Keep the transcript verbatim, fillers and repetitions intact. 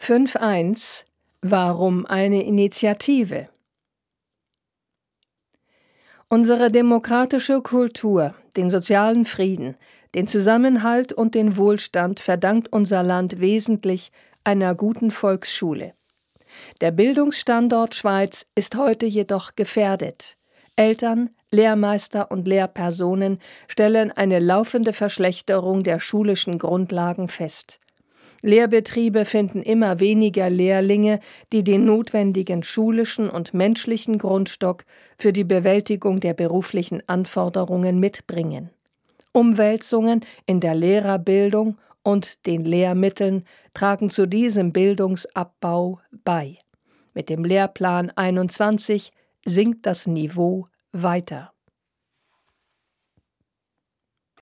fünf Punkt eins Warum eine Initiative? Unsere demokratische Kultur, den sozialen Frieden, den Zusammenhalt und den Wohlstand verdankt unser Land wesentlich einer guten Volksschule. Der Bildungsstandort Schweiz ist heute jedoch gefährdet. Eltern, Lehrmeister und Lehrpersonen stellen eine laufende Verschlechterung der schulischen Grundlagen fest. Lehrbetriebe finden immer weniger Lehrlinge, die den notwendigen schulischen und menschlichen Grundstock für die Bewältigung der beruflichen Anforderungen mitbringen. Umwälzungen in der Lehrerbildung und den Lehrmitteln tragen zu diesem Bildungsabbau bei. Mit dem Lehrplan einundzwanzig sinkt das Niveau weiter.